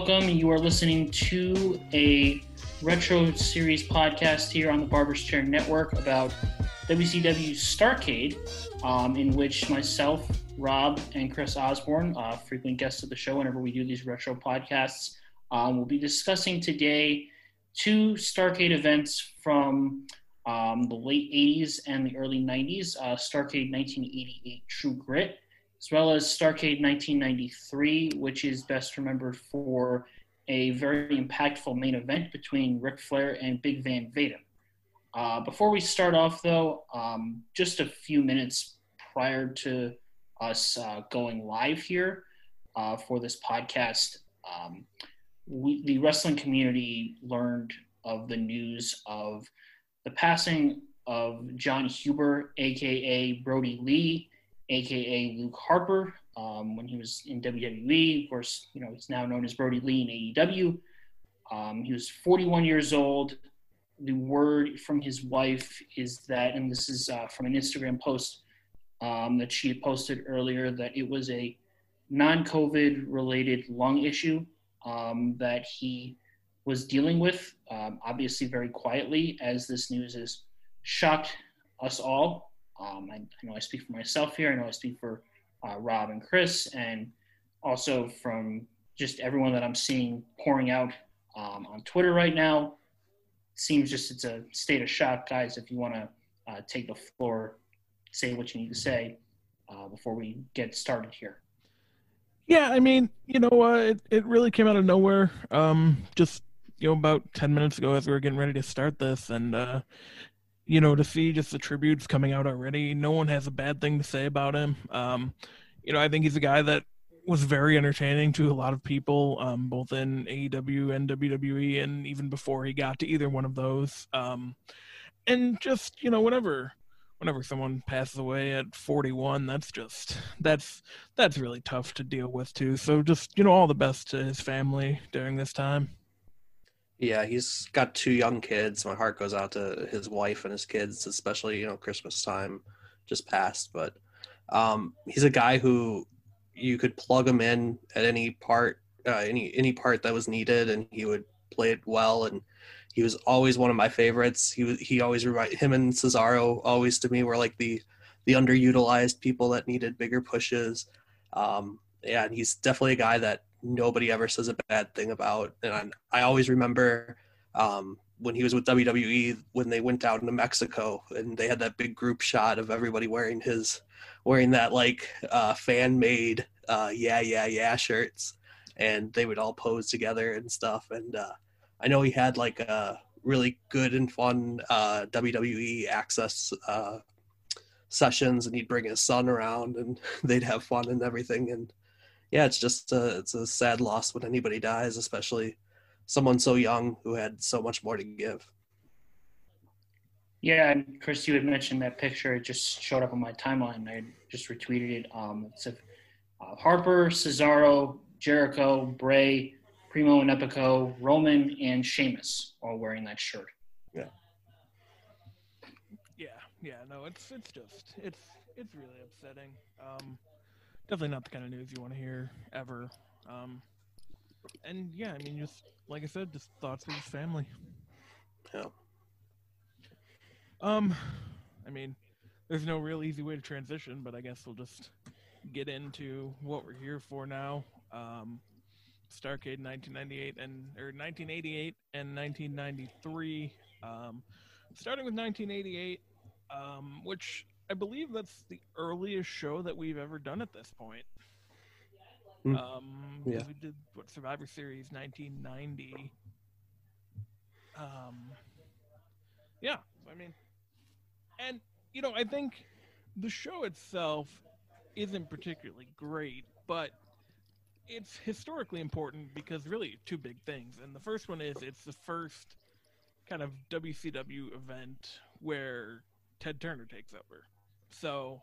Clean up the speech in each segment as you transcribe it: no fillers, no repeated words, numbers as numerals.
welcome. You are listening to a retro series podcast here on the Barber's Chair Network about WCW Starrcade, in which myself, Rob, and Chris Osborne, frequent guests of the show whenever we do these retro podcasts, will be discussing today two Starrcade events from the late 80s and the early 90s, Starrcade 1988 True Grit, as well as Starrcade 1993, which is best remembered for a very impactful main event between Ric Flair and Big Van Vaden. Before we start off, though, just a few minutes prior to us going live here for this podcast, the wrestling community learned of the news of the passing of John Huber, a.k.a. Brody Lee, a.k.a. Luke Harper, when he was in WWE. Of course, he's now known as Brody Lee in AEW. He was 41 years old. The word from his wife is that, and this is from an Instagram post that she had posted earlier, that it was a non-COVID related lung issue that he was dealing with, obviously very quietly, as this news has shocked us all. I know I speak for myself here. I know I speak for Rob and Chris, and also from just everyone that I'm seeing pouring out on Twitter right now. Seems just it's a state of shock, guys. If you want to take the floor, say what you need to say before we get started here. Yeah, I mean, it really came out of nowhere. Just about 10 minutes ago as we were getting ready to start this, and to see just the tributes coming out already, no one has a bad thing to say about him. I think he's a guy that was very entertaining to a lot of people, both in AEW and WWE, and even before he got to either one of those. And just, whenever someone passes away at 41, that's really tough to deal with too. So just, all the best to his family during this time. Yeah, he's got two young kids. My heart goes out to his wife and his kids, especially, Christmas time just passed. But he's a guy who you could plug him in at any part, any part that was needed, and he would play it well. And he was always one of my favorites. He always him and Cesaro always to me were like the underutilized people that needed bigger pushes. And he's definitely a guy that nobody ever says a bad thing about. And I always remember when he was with WWE, when they went down to Mexico and they had that big group shot of everybody wearing that like fan made yeah shirts, and they would all pose together and stuff. And I know he had like a really good and fun WWE access sessions, and he'd bring his son around and they'd have fun and everything. And yeah, it's just it's a sad loss when anybody dies, especially someone so young who had so much more to give. Yeah, and Chris, you had mentioned that picture. It just showed up on my timeline. I just retweeted it. It's Harper, Cesaro, Jericho, Bray, Primo and Epico, Roman, and Sheamus all wearing that shirt. Yeah. No, it's really upsetting. Definitely not the kind of news you want to hear ever. And yeah, I mean, just like I said, just thoughts of his family. Yeah. I mean, there's no real easy way to transition, but I guess we'll just get into what we're here for now. Starrcade 1988 or 1988 and 1993. Starting with 1988, which I believe that's the earliest show that we've ever done at this point. Yeah. We did Survivor Series 1990. Yeah, I mean, and I think the show itself isn't particularly great, but it's historically important because really two big things. And the first one is it's the first kind of WCW event where Ted Turner takes over. So,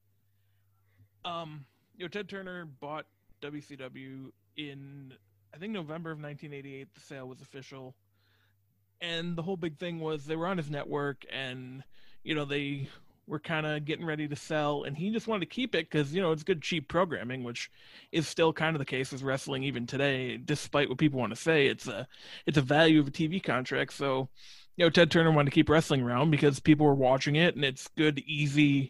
Ted Turner bought WCW in, I think, November of 1988. The sale was official. And the whole big thing was they were on his network, and, they were kind of getting ready to sell, and he just wanted to keep it because, it's good, cheap programming, which is still kind of the case with wrestling even today, despite what people want to say. It's a value of a TV contract. So, Ted Turner wanted to keep wrestling around because people were watching it, and it's good, easy,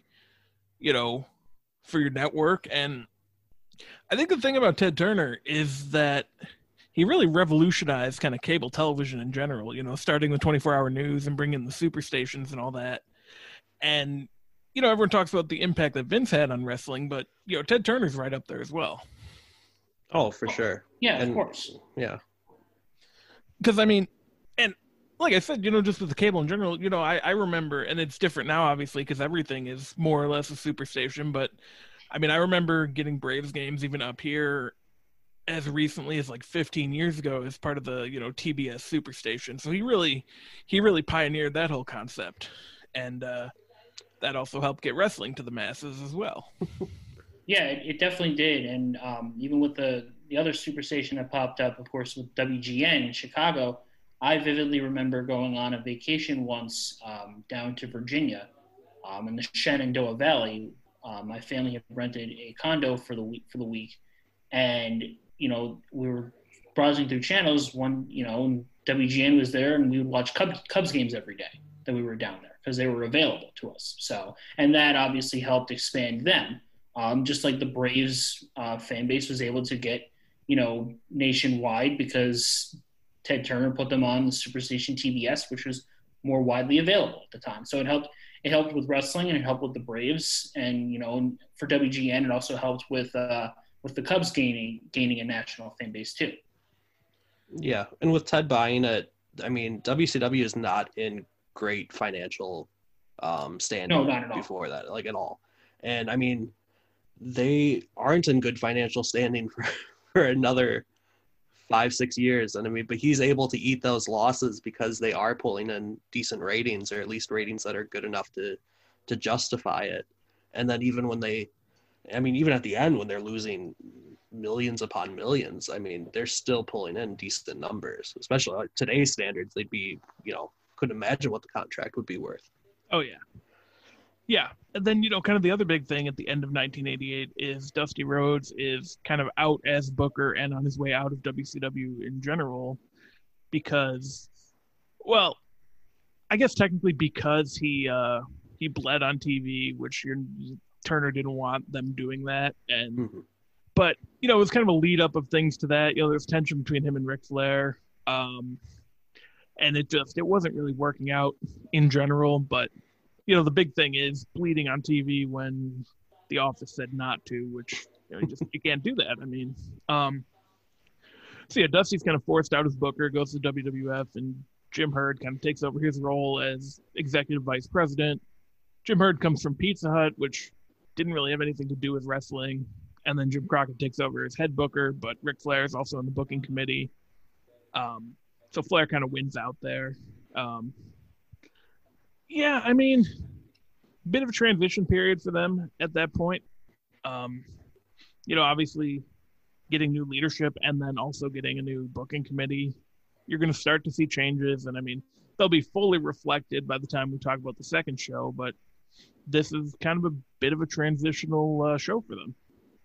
for your network. And I think the thing about Ted Turner is that he really revolutionized kind of cable television in general, starting with 24-hour news and bringing the super stations and all that. And, everyone talks about the impact that Vince had on wrestling, but, Ted Turner's right up there as well. Oh, for sure. Yeah, of course. Yeah. Because, and like I said, just with the cable in general, I remember, and it's different now, obviously, because everything is more or less a superstation, but, I remember getting Braves games even up here as recently as like 15 years ago as part of the, TBS Superstation. So he really pioneered that whole concept. And that also helped get wrestling to the masses as well. Yeah, it definitely did. And even with the other Superstation that popped up, of course, with WGN in Chicago, I vividly remember going on a vacation once down to Virginia in the Shenandoah Valley. My family had rented a condo for the week. And we were browsing through channels. And WGN was there, and we would watch Cubs games every day that we were down there because they were available to us. So, and that obviously helped expand them. Just like the Braves fan base was able to get, nationwide because Ted Turner put them on the Superstation TBS, which was more widely available at the time. So it helped with wrestling, and it helped with the Braves, and for WGN, it also helped with the Cubs gaining a national fan base too. Yeah, and with Ted buying it, WCW is not in great financial standing. No, not at all. Before that, like at all. And they aren't in good financial standing for another 5-6 years. And but he's able to eat those losses because they are pulling in decent ratings, or at least ratings that are good enough to justify it. And then even when even at the end when they're losing millions upon millions, they're still pulling in decent numbers, especially like today's standards. They'd be, couldn't imagine what the contract would be worth. Oh, yeah. Yeah. And then, kind of the other big thing at the end of 1988 is Dusty Rhodes is kind of out as Booker and on his way out of WCW in general because, well, I guess technically because he bled on TV, which Turner didn't want them doing that. And, Mm-hmm. But, it was kind of a lead up of things to that. There's tension between him and Ric Flair. And it wasn't really working out in general. But, the big thing is bleeding on TV when the office said not to, which you can't do that. So yeah, Dusty's kind of forced out as Booker, goes to WWF, and Jim Herd kind of takes over his role as executive vice president. Jim Herd comes from Pizza Hut, which didn't really have anything to do with wrestling. And then Jim Crockett takes over as head booker, but Ric Flair is also in the booking committee. So Flair kind of wins out there. Yeah, bit of a transition period for them at that point. Obviously getting new leadership and then also getting a new booking committee. You're going to start to see changes, and they'll be fully reflected by the time we talk about the second show, but this is kind of a bit of a transitional show for them.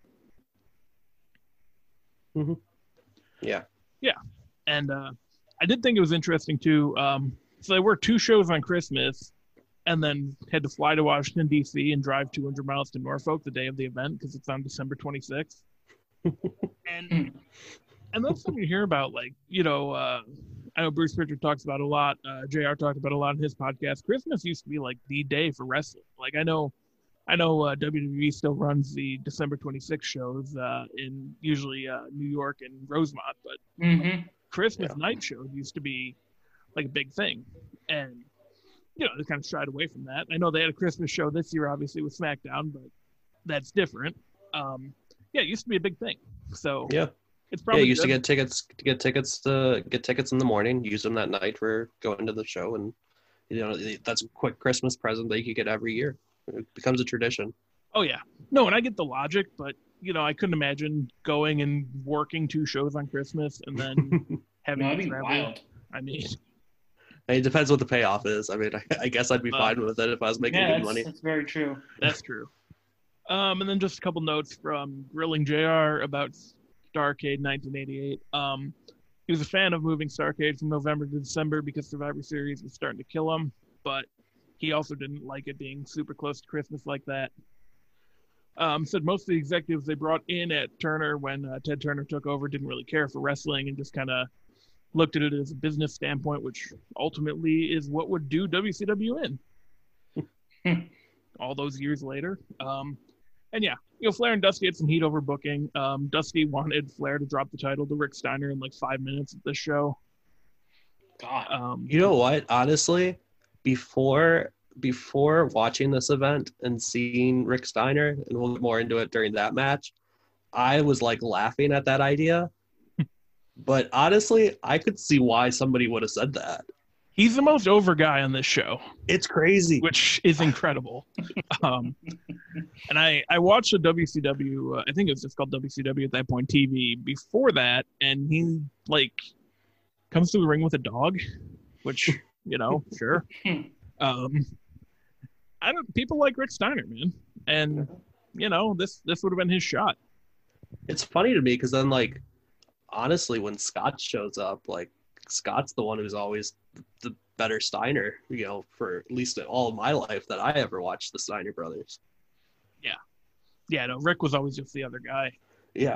Mm-hmm. Yeah. Yeah. And I did think it was interesting too. So they worked 2 shows on Christmas and then had to fly to Washington, D.C. and drive 200 miles to Norfolk the day of the event because it's on December 26th. and that's something you hear about, I know Bruce Pritchard talks about a lot. JR talked about a lot in his podcast. Christmas used to be like the day for wrestling. I know WWE still runs the December 26th shows in usually New York and Rosemont, but Christmas night shows used to be like a big thing. And, they kind of shied away from that. I know they had a Christmas show this year, obviously, with SmackDown, but that's different. It used to be a big thing. So yeah, it's probably used to get tickets in the morning, use them that night for going to the show, and that's a quick Christmas present that you could get every year. It becomes a tradition. Oh yeah, no, and I get the logic, but I couldn't imagine going and working 2 shows on Christmas and then having that'd to be travel. wild. It depends what the payoff is. I mean, I guess I'd be fine with it if I was making good money. That's very true. That's true. And then just a couple notes from Grilling JR about Starrcade 1988. He was a fan of moving Starrcade from November to December because Survivor Series was starting to kill him, but he also didn't like it being super close to Christmas like that. Said most of the executives they brought in at Turner when Ted Turner took over didn't really care for wrestling and just kind of looked at it as a business standpoint, which ultimately is what would do WCW in all those years later. And yeah, Flair and Dusty had some heat over booking. Dusty wanted Flair to drop the title to Rick Steiner in like 5 minutes of the show. God. You know what? Honestly, before watching this event and seeing Rick Steiner, and we'll get more into it during that match, I was like laughing at that idea. But honestly, I could see why somebody would have said that. He's the most over guy on this show. It's crazy. Which is incredible. And I watched the WCW, I think it was just called WCW at that point, TV, before that, and he, like, comes to the ring with a dog, which, sure. People like Rick Steiner, man. And, this would have been his shot. It's funny to me because then, like, honestly, when Scott shows up, like, Scott's the one who's always the better Steiner, for at least all of my life that I ever watched the Steiner brothers. Yeah. Yeah, no, Rick was always just the other guy. Yeah.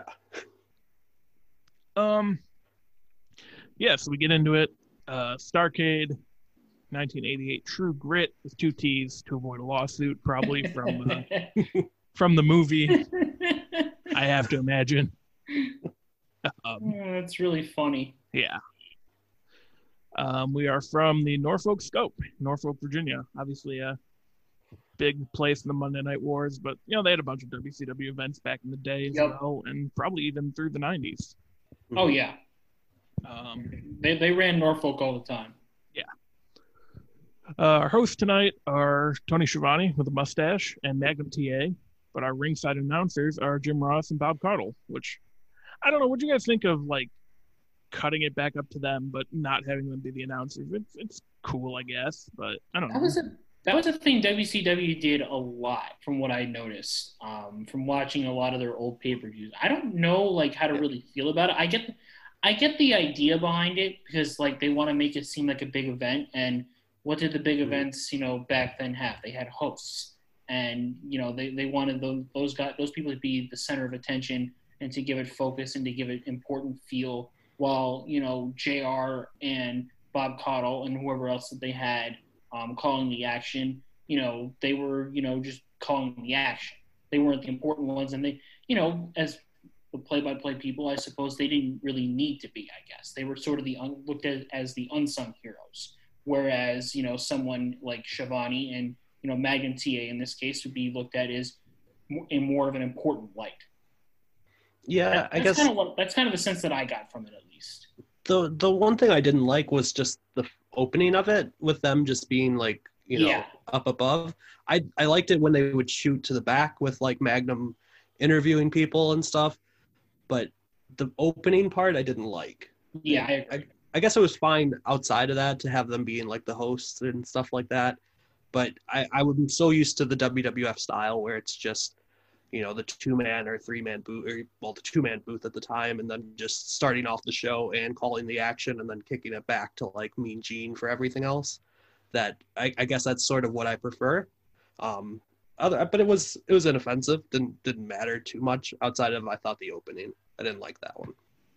Yeah, so we get into it. Starrcade, 1988, True Grit with 2 T's to avoid a lawsuit, probably from the movie. I have to imagine. That's really funny. Yeah. We are from the Norfolk Scope, Norfolk, Virginia. Obviously a big place in the Monday Night Wars, but, they had a bunch of WCW events back in the day as well, and probably even through the 90s. Oh, yeah. They ran Norfolk all the time. Yeah. Our hosts tonight are Tony Schiavone with a mustache and Magnum TA, but our ringside announcers are Jim Ross and Bob Caudle, which, I don't know, what do you guys think of, like, cutting it back up to them, but not having them be the announcers? It's cool, I guess, but I don't know. That was a thing WCW did a lot, from what I noticed, from watching a lot of their old pay-per-views. I don't know, like, how to really feel about it. I get the idea behind it because, like, they want to make it seem like a big event. And what did the big events, back then have? They had hosts, and they wanted those people to be the center of attention and to give it focus and to give it important feel. While, JR and Bob Caudle and whoever else that they had calling the action, they were, just calling the action. They weren't the important ones. And they, as the play-by-play people, I suppose they didn't really need to be, I guess. They were sort of looked at as the unsung heroes. Whereas, someone like Schiavone and, Magnum TA in this case would be looked at as in more of an important light. Yeah, I guess that's kind of the sense that I got from it, at least. The one thing I didn't like was just the opening of it with them just being like, up above. I liked it when they would shoot to the back with like Magnum interviewing people and stuff, but the opening part I didn't like. Yeah, I guess it was fine outside of that to have them being like the hosts and stuff like that, but I was so used to the WWF style where it's just, the 2-man or 3-man booth, the 2-man booth at the time, and then just starting off the show and calling the action and then kicking it back to like Mean Gene for everything else. That I guess that's sort of what I prefer. But it was inoffensive. Didn't matter too much outside of, I thought, the opening. I didn't like that one.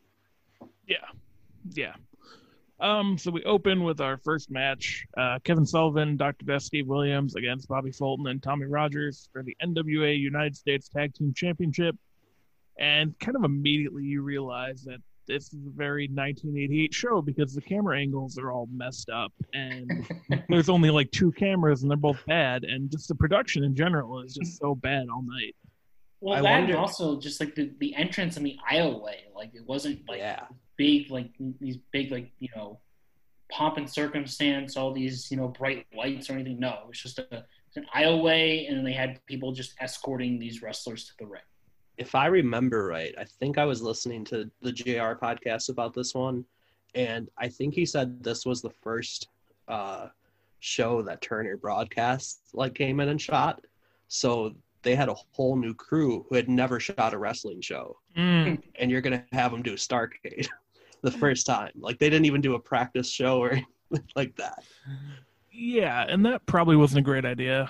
Yeah. So we open with our first match, Kevin Sullivan, Dr. Death, Steve Williams against Bobby Fulton and Tommy Rogers for the NWA United States Tag Team Championship. And kind of immediately you realize that this is a very 1988 show because the camera angles are all messed up and there's only like 2 cameras and they're both bad. And just the production in general is just so bad all night. Well, and also just like the entrance and the aisleway, like it wasn't like big, like these big, like, pomp and circumstance, all these, bright lights or anything. No, it was just an aisleway, and then they had people just escorting these wrestlers to the ring. If I remember right, I think I was listening to the JR podcast about this one, and I think he said this was the first show that Turner Broadcast like came in and shot. So they had a whole new crew who had never shot a wrestling show, and you're gonna have them do Starrcade the first time. Like they didn't even do a practice show or anything like that. Yeah, and that probably wasn't a great idea.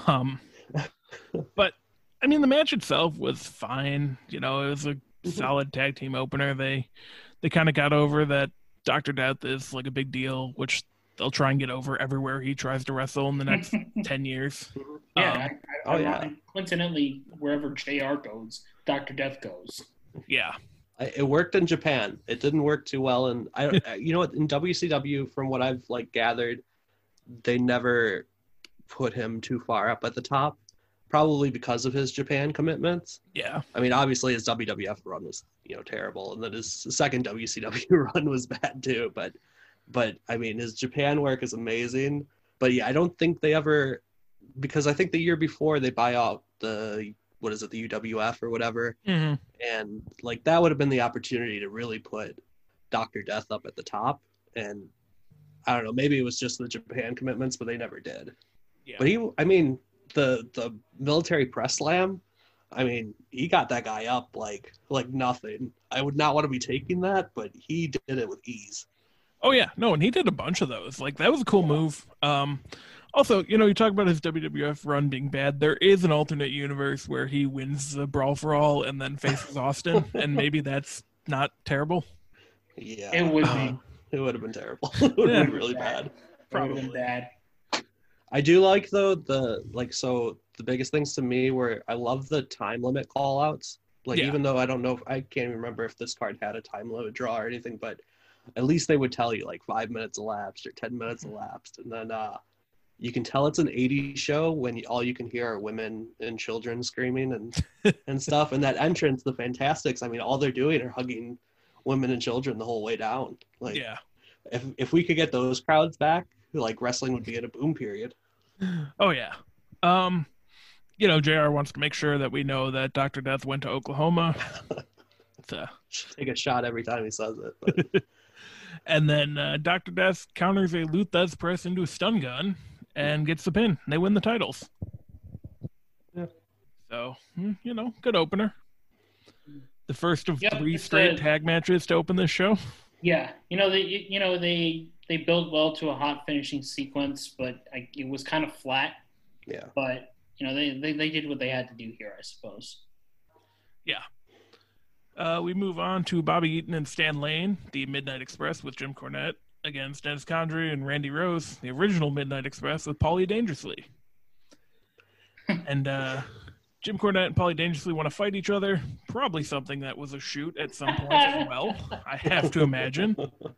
But I mean, the match itself was fine. You know, it was a solid tag team opener. They kind of got over that Dr. Death is like a big deal, which they'll try and get over everywhere he tries to wrestle in the next 10 years. Yeah. Coincidentally, wherever JR goes, Dr. Death goes. Yeah. It worked in Japan. It didn't work too well. And you know what, in WCW, from what I've like gathered, they never put him too far up at the top, probably because of his Japan commitments. Yeah. I mean, obviously his WWF run was, terrible. And then his second WCW run was bad too. But I mean, his Japan work is amazing. But yeah, I don't think they ever, because I think the year before they buy out the UWF or whatever. Mm-hmm. And like that would have been the opportunity to really put Dr. Death up at the top. And I don't know, maybe it was just the Japan commitments, but they never did. Yeah. But the military press slam, I mean, he got that guy up like nothing. I would not want to be taking that, but he did it with ease. Oh yeah, no, and he did a bunch of those. Like that was a cool move. Also, you talk about his WWF run being bad. There is an alternate universe where he wins the Brawl for All and then faces Austin, and maybe that's not terrible. Yeah, it would be. It would have been terrible. It would have been really bad. Probably been bad. I do like though the biggest things to me were I love the time limit call outs. Like even though I don't know I can't even remember if this card had a time limit draw or anything, but at least they would tell you like 5 minutes elapsed or 10 minutes elapsed, and then you can tell it's an 80s show when all you can hear are women and children screaming and stuff. And that entrance, the Fantastics, I mean, all they're doing are hugging women and children the whole way down. Like, yeah, if we could get those crowds back, like wrestling would be at a boom period. Oh yeah. JR wants to make sure that we know that Dr. Death went to Oklahoma. Take a shot every time he says it. But. And then Dr. Death counters a Lou Thesz press into a stun gun and gets the pin. They win the titles. Yeah. So, good opener. The first of 3 straight tag matches to open this show. Yeah. They built well to a hot finishing sequence, but it was kind of flat. Yeah. But, they did what they had to do here, I suppose. Yeah. We move on to Bobby Eaton and Stan Lane, the Midnight Express with Jim Cornette, against Dennis Condrey and Randy Rose, the original Midnight Express with Paulie Dangerously. And Jim Cornette and Paulie Dangerously want to fight each other. Probably something that was a shoot at some point as well, I have to imagine.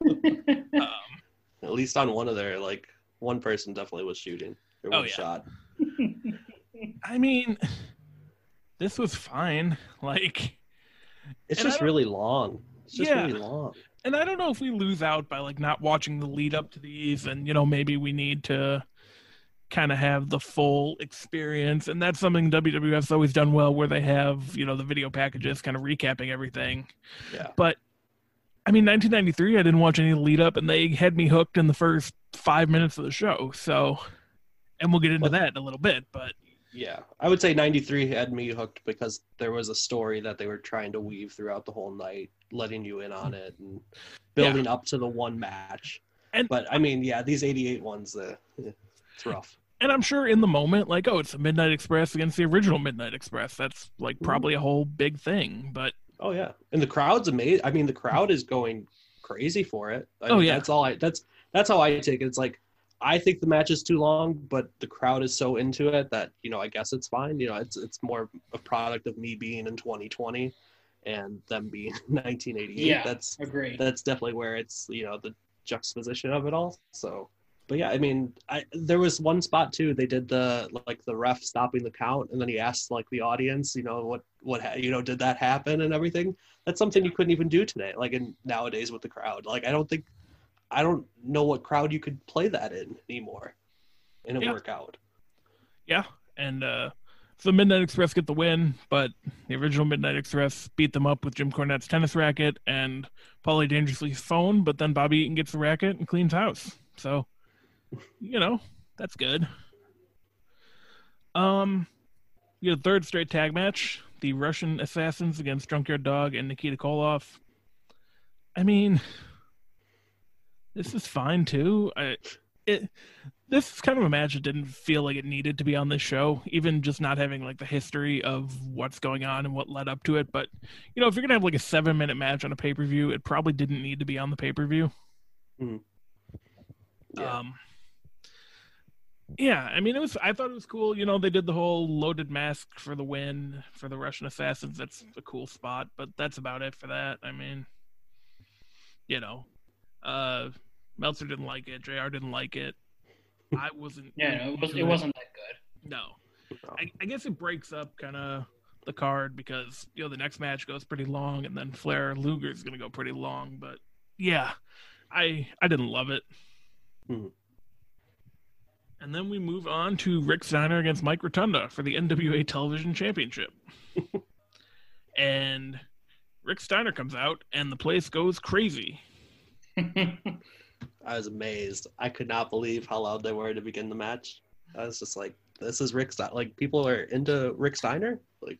At least on one of their, one person definitely was shooting. Or one shot. I mean, this was fine. It's just really long. It's just really long. And I don't know if we lose out by not watching the lead up to these, and maybe we need to kind of have the full experience, and that's something WWF's always done well, where they have the video packages kind of recapping everything. Yeah. But I mean, 1993, I didn't watch any lead up, and they had me hooked in the first 5 minutes of the show. So, and we'll get into that in a little bit, but. Yeah, I would say 93 had me hooked because there was a story that they were trying to weave throughout the whole night, letting you in on it and building up to the one match. But I mean, these 88 ones, it's rough. And I'm sure in the moment, it's the Midnight Express against the original Midnight Express. That's probably a whole big thing, but. Oh yeah, and the crowd's amazing. I mean, the crowd is going crazy for it. That's how I take it. It's I think the match is too long, but the crowd is so into it that, I guess it's fine. It's more a product of me being in 2020 and them being 1988. Yeah, agreed. That's definitely where it's, the juxtaposition of it all. So, but yeah, I mean, there was one spot too. They did the ref stopping the count, and then he asked the audience, what did that happen and everything. That's something you couldn't even do today. Nowadays with the crowd, I don't know what crowd you could play that in anymore and it work out. Yeah. And so Midnight Express get the win, but the original Midnight Express beat them up with Jim Cornette's tennis racket and Paulie Dangerously's phone, but then Bobby Eaton gets the racket and cleans house. So That's good. You had a third straight tag match, the Russian Assassins against Junkyard Dog and Nikita Koloff. I mean, this is fine too. This is kind of a match that didn't feel like it needed to be on this show, even just not having like the history of what's going on and what led up to it. But if you're gonna have like a 7-minute match on a pay-per-view, it probably didn't need to be on the pay-per-view. Mm-hmm. Yeah. Yeah, I mean, I thought it was cool. They did the whole loaded mask for the win for the Russian Assassins. That's a cool spot, but that's about it for that. I mean, Meltzer didn't like it. JR didn't like it. I wasn't. Yeah, it wasn't that good. No. I guess it breaks up kind of the card because, the next match goes pretty long, and then Flair Luger is going to go pretty long. But, yeah, I didn't love it. Mm-hmm. And then we move on to Rick Steiner against Mike Rotunda for the NWA Television Championship. And Rick Steiner comes out, and the place goes crazy. I was amazed. I could not believe how loud they were to begin the match. I was just like, this is Rick Steiner. Like, people are into Rick Steiner? Like,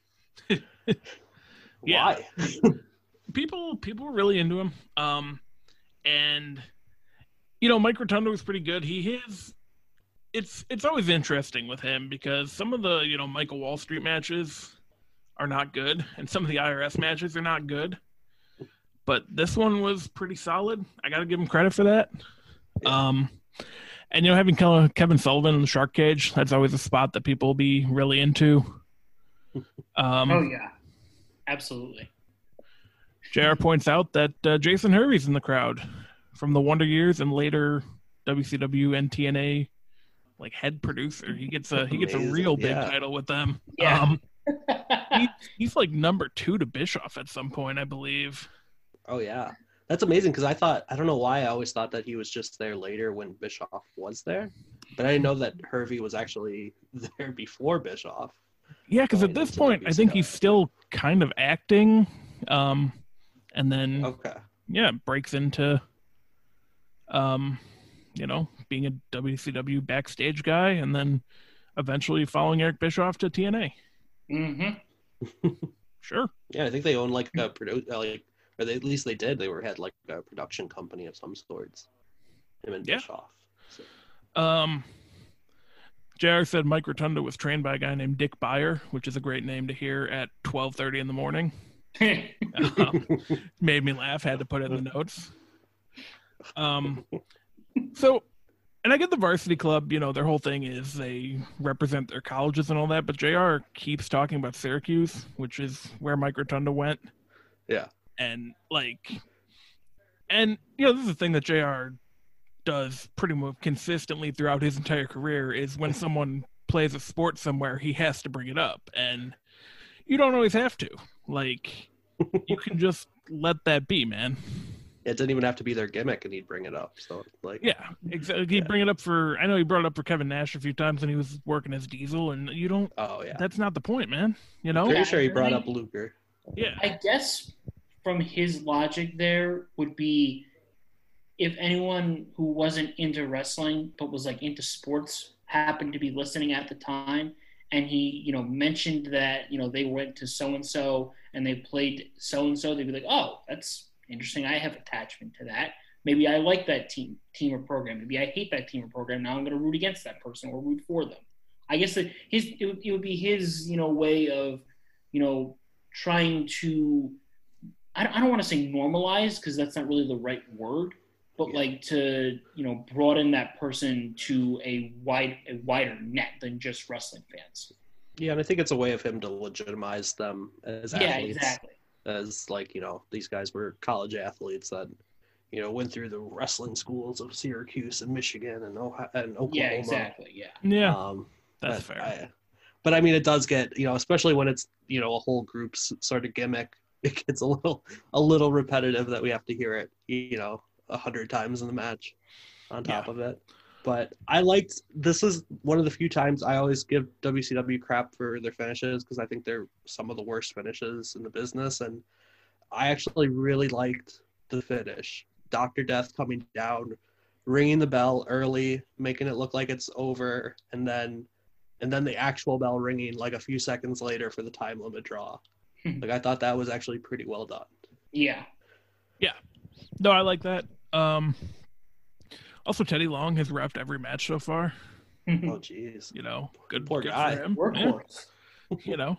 why? People were really into him. And, Mike Rotunda was pretty good. It's always interesting with him because some of the, Michael Wall Street matches are not good, and some of the IRS matches are not good. But this one was pretty solid. I got to give him credit for that. Yeah. And, having Kevin Sullivan in the Shark Cage, that's always a spot that people will be really into. Oh, yeah. Absolutely. JR points out that Jason Hervey's in the crowd from the Wonder Years and later WCW and TNA like head producer. He gets a real big title with them. Yeah. He's like number 2 to Bischoff at some point, I believe. Oh yeah, that's amazing because I don't know why I always thought that he was just there later when Bischoff was there, but I didn't know that Hervey was actually there before Bischoff. Yeah, because at this point I think he's still kind of acting, and then breaks into being a WCW backstage guy, and then eventually following Eric Bischoff to TNA. Mm-hmm. Sure. Yeah, I think they own like a or at least they did. They had like a production company of some sorts. Him and Bischoff. So. JR said Mike Rotunda was trained by a guy named Dick Beyer, which is a great name to hear at 12:30 in the morning. Made me laugh. Had to put it in the notes. So, and I get the Varsity Club, their whole thing is they represent their colleges and all that, but JR keeps talking about Syracuse, which is where Mike Rotunda went. Yeah. And this is the thing that JR does pretty much consistently throughout his entire career is when someone plays a sport somewhere, he has to bring it up. And you don't always have to. Like, you can just let that be, man. It didn't even have to be their gimmick, and he'd bring it up. So, like, yeah, exactly. He'd bring it up for. I know he brought it up for Kevin Nash a few times when he was working as Diesel, and you don't. Oh yeah, that's not the point, man. Pretty sure he brought up Luger. Yeah, I guess from his logic there would be if anyone who wasn't into wrestling but was like into sports happened to be listening at the time, and he mentioned that they went to so and so and they played so and so, they'd be like, oh, that's interesting. I have attachment to that. Maybe I like that team or program. Maybe I hate that team or program. Now I'm going to root against that person or root for them. I guess it would be his way of trying to. I don't want to say normalize because that's not really the right word, but like to broaden that person to a wider net than just wrestling fans. Yeah, and I think it's a way of him to legitimize them as athletes. Yeah, exactly. As these guys were college athletes that went through the wrestling schools of Syracuse and Michigan and Oklahoma. Yeah, exactly. Yeah, that's fair. But I mean, it does get especially when it's a whole group's sort of gimmick. It gets a little repetitive that we have to hear it 100 times in the match on top of it. But this is one of the few times I always give WCW crap for their finishes because I think they're some of the worst finishes in the business. And I actually really liked the finish. Dr. Death coming down ringing the bell early, making it look like it's over, and then the actual bell ringing like a few seconds later for the time limit draw. Like, I thought that was actually pretty well done. Yeah. No, I like that. Also, Teddy Long has reffed every match so far. Oh, jeez. You know, good Poor guy. for him. Workhorse. Yeah, you know.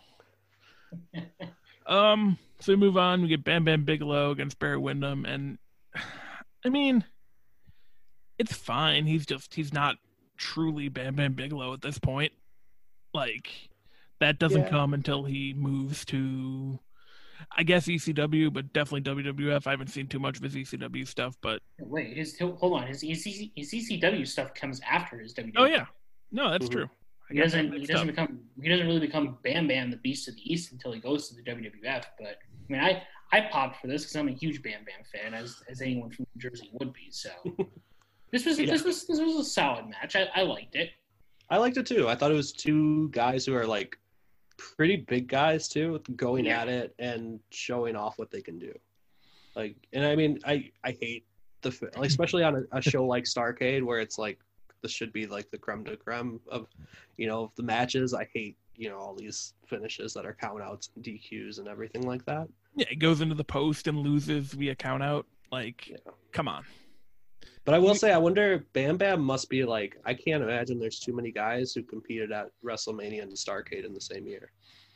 So we move on. We get Bam Bam Bigelow against Barry Windham, and I mean, it's fine. He's not truly Bam Bam Bigelow at this point. Like, that doesn't come until he moves to, I guess, ECW, but definitely WWF. I haven't seen too much of his ECW stuff, but wait, hold on. His ECW stuff comes after his WWF. Oh yeah, no, that's true. He doesn't really become Bam Bam the Beast of the East until he goes to the WWF. But I mean, I popped for this because I'm a huge Bam Bam fan, as anyone from New Jersey would be. So this was a solid match. I liked it. I liked it too. I thought it was two guys who are like pretty big guys too, going at it and showing off what they can do. Like, and I mean, I hate especially on a show like Starrcade where it's like this should be like the creme de creme of, you know, the matches. I hate, you know, all these finishes that are count outs and DQs and everything like that. Yeah, it goes into the post and loses via count out. Like, come on. But I will say, I wonder, Bam Bam must be like, I can't imagine there's too many guys who competed at WrestleMania and Starrcade in the same year.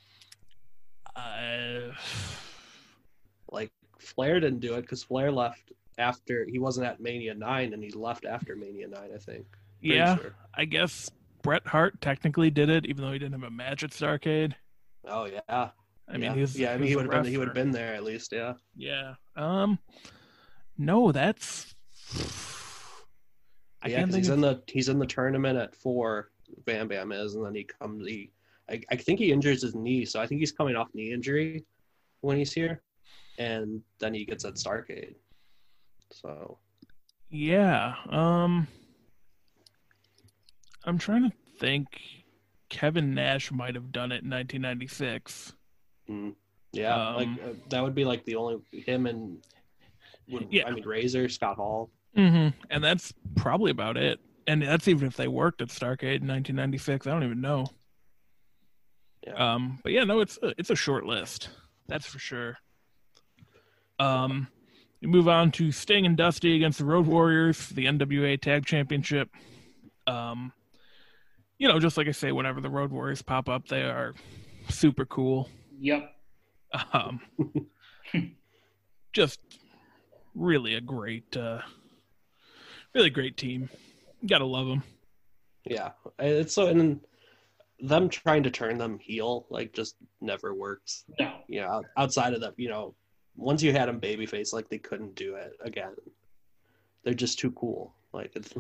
Like, Flair didn't do it because Flair left after, he wasn't at Mania 9 and he left after Mania 9, I think. Sure. I guess Bret Hart technically did it, even though he didn't have a match at Starrcade. Oh, yeah. I mean, he would have been there at least, yeah. Yeah. No, that's... Yeah, because he's in the tournament at 4. Bam Bam is, and then he comes. I think he injures his knee, so I think he's coming off knee injury when he's here, and then he gets at Starrcade. So. Yeah. I'm trying to think. Kevin Nash might have done it in 1996. Yeah, that would be like the only him and. I mean, Razor, Scott Hall. Mm-hmm. And that's probably about it. And that's even if they worked at Starrcade in 1996. I don't even know. Yeah. But yeah, no, it's a short list. That's for sure. We move on to Sting and Dusty against the Road Warriors for the NWA Tag Championship. You know, just like I say, whenever the Road Warriors pop up, they are super cool. Yep. Just really a great, really great team. You gotta love them. Yeah, it's so, and them trying to turn them heel like just never works. No. You know, outside of that, you know, once you had them babyface, like they couldn't do it again. They're just too cool. Like it's.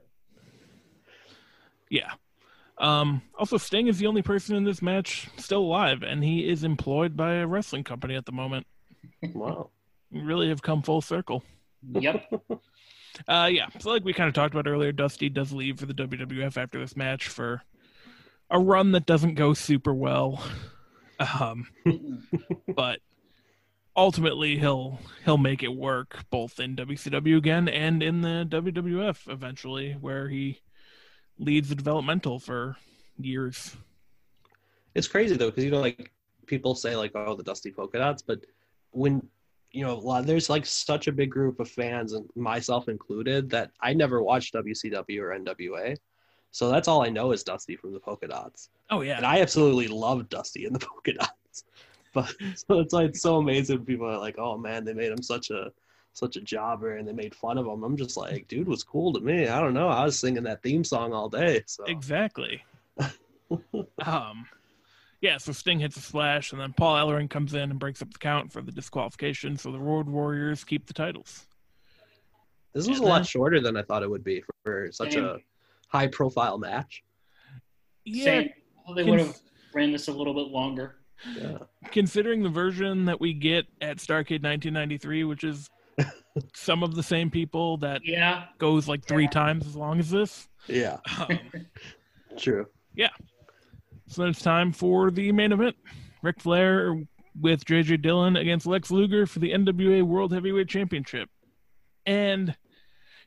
Yeah. Also, Sting is the only person in this match still alive, and he is employed by a wrestling company at the moment. Wow. You really have come full circle. Yep. Yeah. So like we kind of talked about earlier, Dusty does leave for the WWF after this match for a run that doesn't go super well. But ultimately he'll make it work both in WCW again and in the WWF eventually, where he leads the developmental for years. It's crazy though, because you know, like people say like, oh, the Dusty Polka Dots, but when you know, there's like such a big group of fans, and myself included, that I never watched WCW or NWA. So that's all I know is Dusty from the Polka Dots. Oh, yeah. And I absolutely love Dusty in the Polka Dots. But so it's like so amazing. People are like, oh man, they made him such a jobber and they made fun of him. I'm just like, dude was cool to me. I don't know. I was singing that theme song all day. So exactly. Yeah, so Sting hits a splash, and then Paul Ellering comes in and breaks up the count for the disqualification, so the Road Warriors keep the titles. This was a lot shorter than I thought it would be for such a high-profile match. Yeah, they would have ran this a little bit longer. Yeah. Considering the version that we get at Starrcade 1993, which is some of the same people that goes like 3 times as long as this. Yeah. True. Yeah. So then it's time for the main event. Ric Flair with J.J. Dillon against Lex Luger for the NWA World Heavyweight Championship. And,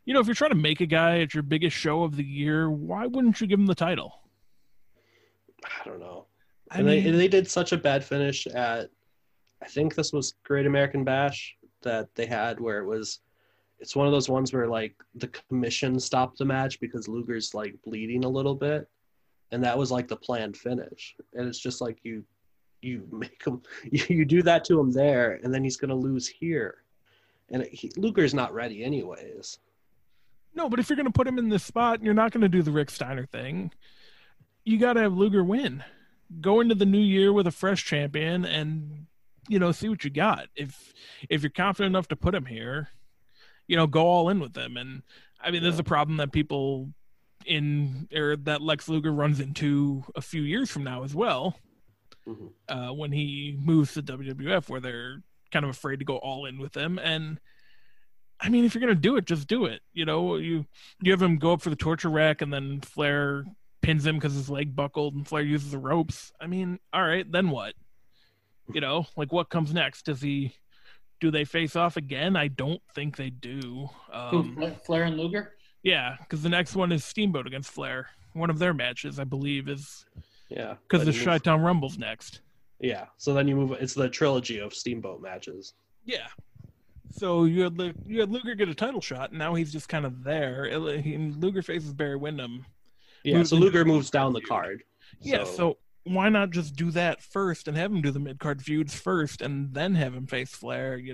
if you're trying to make a guy at your biggest show of the year, why wouldn't you give him the title? I don't know. I And mean, they did such a bad finish at, I think this was Great American Bash that they had, where it's one of those ones where like the commission stopped the match because Luger's like bleeding a little bit, and that was like the planned finish. And it's just like you make him, you do that to him there, and then he's gonna lose here, and Luger's not ready anyways. no, but if you're going to put him in this spot, you're not going to do the Rick Steiner thing. You got to have Luger win. Go into the new year with a fresh champion and, see what you got. If you're confident enough to put him here, go all in with them. And I mean, there's a problem that people that Lex Luger runs into a few years from now as well. When he moves to WWF, where they're kind of afraid to go all in with them. And I mean, if you're going to do it, just do it. You have him go up for the torture rack, and then Flair pins him because his leg buckled and Flair uses the ropes. I mean, all right, then what? Like what comes next? Do they face off again? I don't think they do. Flair and Luger? Yeah, because the next one is Steamboat against Flair. One of their matches, I believe, is because the Chi-Town Rumble's next. Yeah, so then you move. It's the trilogy of Steamboat matches. Yeah. So you had Luger get a title shot, and now he's just kind of there. Luger faces Barry Windham. Yeah, so Luger moves down the card. Yeah, so why not just do that first and have him do the mid-card feuds first, and then have him face Flair, in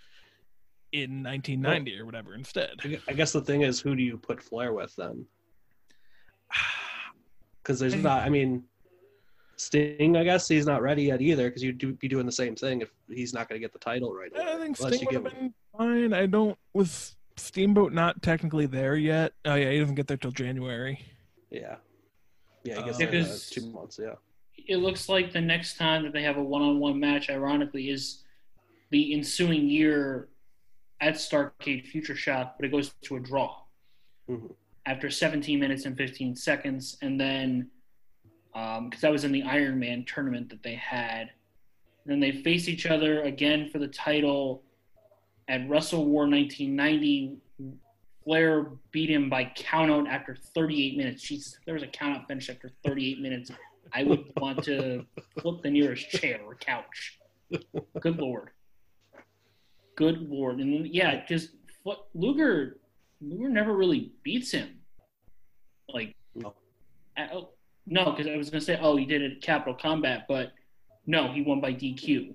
1990 or whatever instead? I guess the thing is, who do you put Flair with then? Because there's not, I mean, Sting, I guess he's not ready yet either, because you'd be doing the same thing if he's not going to get the title right away. I think Sting would have been fine. With Steamboat not technically there yet. Oh, yeah, he doesn't get there till January. Yeah. Yeah, I guess 2 months, yeah. It looks like the next time that they have a one-on-one match, ironically, is the ensuing year at Starrcade Future Shock, but it goes to a draw after 17 minutes and 15 seconds. And then, because that was in the Iron Man tournament that they had, and then they face each other again for the title at Wrestle War 1990. Flair beat him by countout after 38 minutes. Jesus, if there was a countout finish after 38 minutes, I would want to flip the nearest chair or couch. Good Lord. Good Lord. And yeah, just Luger never really beats him. Like, no, because I was going to say, he did it at Capital Combat, but no, he won by DQ.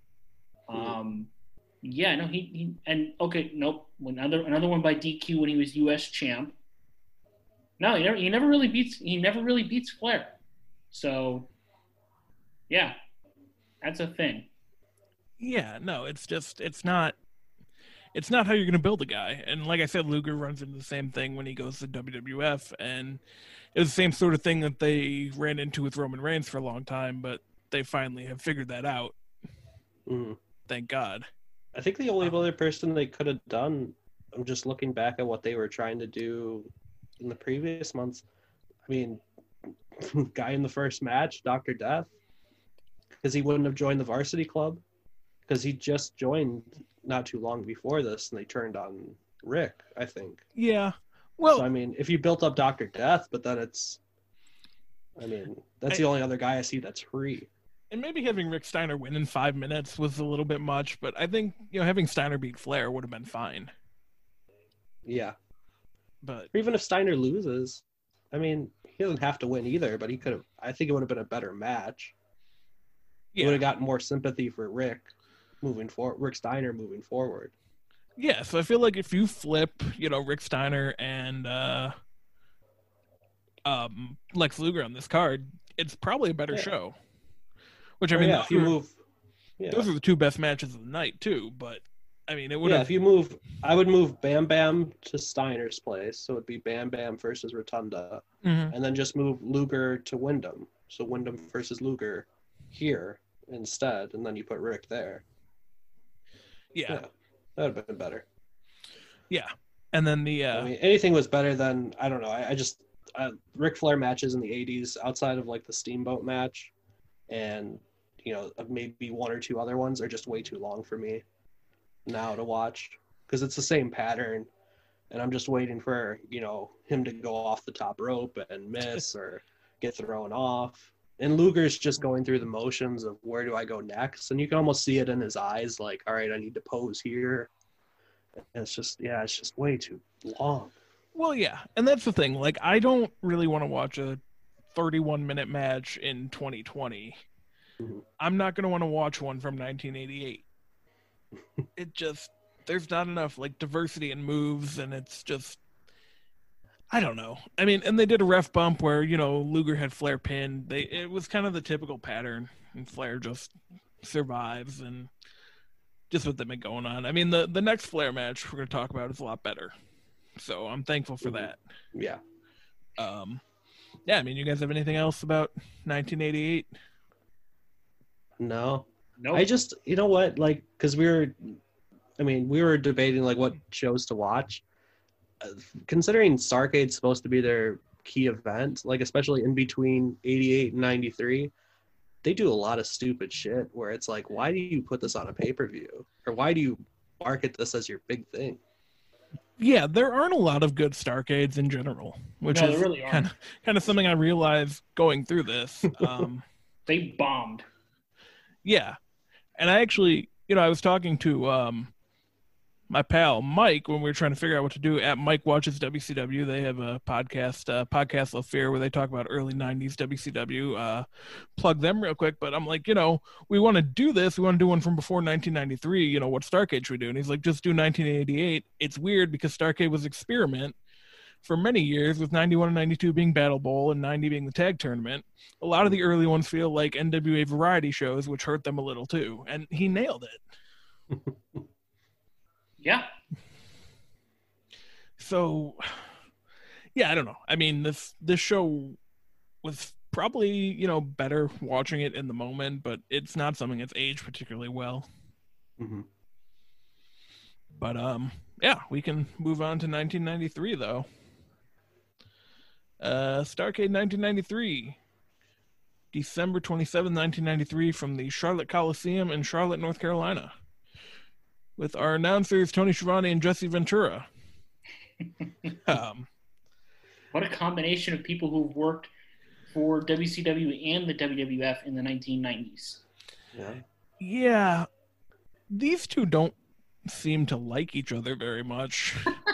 Yeah, no, he and okay, nope. Another one by DQ when he was U.S. champ. No, he never really beats Flair. So, yeah, that's a thing. Yeah, no, it's not how you're going to build a guy. And like I said, Luger runs into the same thing when he goes to WWF, and it was the same sort of thing that they ran into with Roman Reigns for a long time, but they finally have figured that out. Thank God. I think the only other person they could have done, I'm just looking back at what they were trying to do in the previous months. I mean, guy in the first match, Dr. Death, because he wouldn't have joined the Varsity Club, because he just joined not too long before this, and they turned on Rick, I think. Yeah. Well, so, I mean, if you built up Dr. Death, but then that's the only other guy I see that's free. And maybe having Rick Steiner win in 5 minutes was a little bit much, but I think, having Steiner beat Flair would have been fine. Yeah. But even if Steiner loses, I mean, he doesn't have to win either, but he could have, I think it would have been a better match. Yeah. He would have gotten more sympathy for Rick Rick Steiner moving forward. Yeah, so I feel like if you flip, Rick Steiner and Lex Luger on this card, it's probably a better show. Which, I mean, those are the two best matches of the night, too. But, I mean, it would have... if you move... I would move Bam Bam to Steiner's place. So it'd be Bam Bam versus Rotunda. And then just move Luger to Wyndham. So Wyndham versus Luger here instead. And then you put Rick there. Yeah. That would have been better. Yeah. And then I mean, anything was better than... I don't know. I just... Ric Flair matches in the 80s, outside of, like, the Steamboat match, and... maybe one or two other ones are just way too long for me now to watch, because it's the same pattern. and I'm just waiting for, him to go off the top rope and miss or get thrown off. And Luger's just going through the motions of where do I go next? And you can almost see it in his eyes, like, all right, I need to pose here. And it's just way too long. Well, yeah, and that's the thing. Like, I don't really want to watch a 31-minute match in 2020. Mhm. I'm not going to want to watch one from 1988. It just, there's not enough, like, diversity in moves, and it's just, I don't know. I mean, and they did a ref bump where, Luger had Flair pinned. It was kind of the typical pattern, and Flair just survives, and just what they've been going on. I mean, the next Flair match we're going to talk about is a lot better. So I'm thankful for that. Yeah. Yeah, I mean, you guys have anything else about 1988? No. Nope. I just, you know what, like, because we were debating, like, what shows to watch. Considering Starrcade's supposed to be their key event, like, especially in between 88 and 93, they do a lot of stupid shit where it's like, why do you put this on a pay-per-view? Or why do you market this as your big thing? Yeah, there aren't a lot of good Starrcades in general, which is really kind of something I realized going through this. They bombed. Yeah, and I actually, I was talking to my pal Mike when we were trying to figure out what to do at Mike Watches WCW. They have a podcast La Fear, where they talk about early 90s WCW. Plug them real quick, but I'm like, we want to do this. We want to do one from before 1993. What Starrcade should we do? And he's like, just do 1988. It's weird because Starrcade was experiment for many years, with 91 and 92 being Battle Bowl and 90 being the tag tournament. A lot of the early ones feel like NWA variety shows, which hurt them a little too. And he nailed it. Yeah. So, yeah, I don't know. I mean, this show was probably, better watching it in the moment, but it's not something that's aged particularly well. Mm-hmm. But, yeah, we can move on to 1993, though. Starrcade 1993. December 27, 1993, from the Charlotte Coliseum in Charlotte, North Carolina, with our announcers Tony Schiavone and Jesse Ventura. What a combination of people who've worked for WCW and the WWF in the 1990s. Yeah. These two don't seem to like each other very much.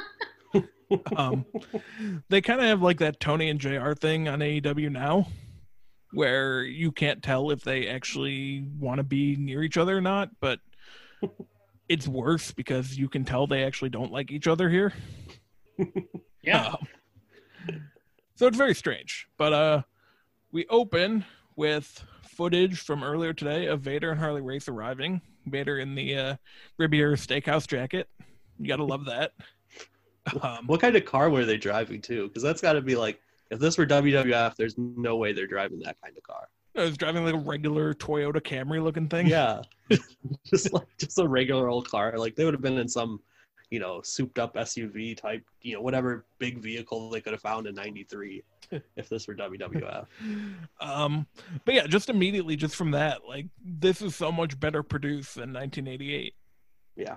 They kind of have like that Tony and JR thing on AEW now, where you can't tell if they actually want to be near each other or not, but it's worse because you can tell they actually don't like each other here. Yeah. So it's very strange. But we open with footage from earlier today of Vader and Harley Race arriving. Vader in the Riviera Steakhouse jacket. You gotta love that. What kind of car were they driving to? Because that's got to be like, if this were WWF, there's no way they're driving that kind of car. I was driving like a regular Toyota Camry looking thing. Yeah, just a regular old car. Like they would have been in some, souped up SUV type, whatever big vehicle they could have found in '93 if this were WWF. But yeah, just immediately, just from that, like this is so much better produced than 1988. Yeah.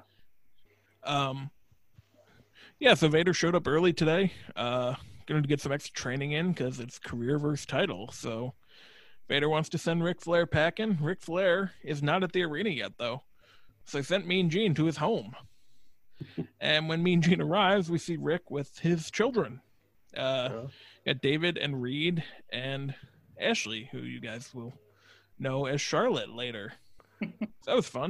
Yeah. So Vader showed up early today. Going to get some extra training in because it's career versus title. So Vader wants to send Ric Flair packing. Ric Flair is not at the arena yet, though. So they sent Mean Gene to his home. And when Mean Gene arrives, we see Rick with his children. Got David and Reed and Ashley, who you guys will know as Charlotte later. So that was fun.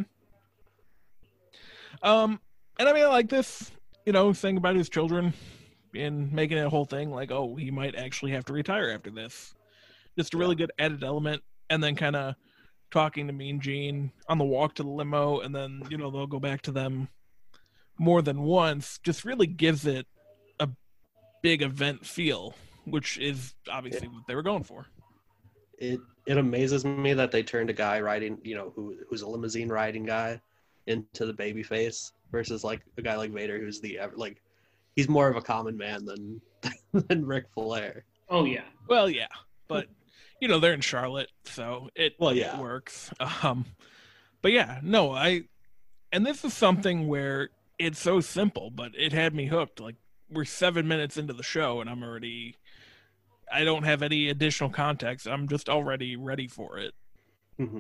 And I mean, I like this, thing about his children and making it a whole thing like, oh, he might actually have to retire after this. Just a really good added element. And then kind of talking to Mean Gene on the walk to the limo, and then, they'll go back to them more than once, just really gives it a big event feel, which is obviously what they were going for. It amazes me that they turned a guy riding, who's a limousine riding guy into the babyface versus like a guy like Vader, who's he's more of a common man than Ric Flair. Oh yeah. Well, yeah, but they're in Charlotte, so it works. But yeah, no, and this is something where it's so simple, but it had me hooked. Like we're 7 minutes into the show and I don't have any additional context. I'm just already ready for it. Mm-hmm.